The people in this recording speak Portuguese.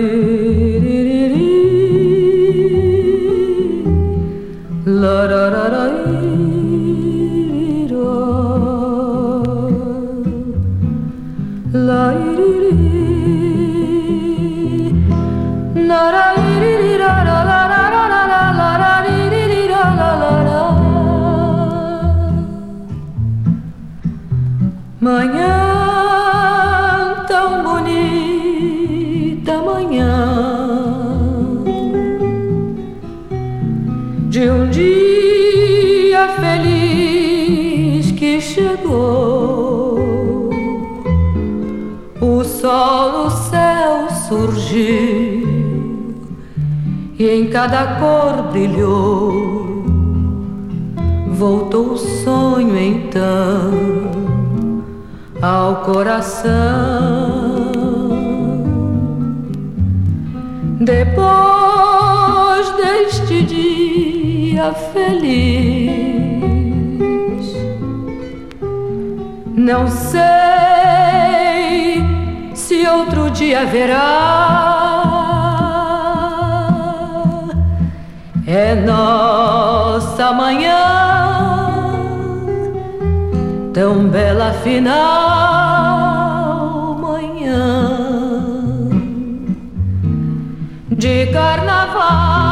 Manhã tão bonita, manhã de um dia feliz que chegou. O sol no céu surgiu e em cada cor brilhou. Voltou o sonho então ao coração. Depois deste dia feliz, não sei se outro dia haverá. É nossa manhã tão bela final, manhã de carnaval.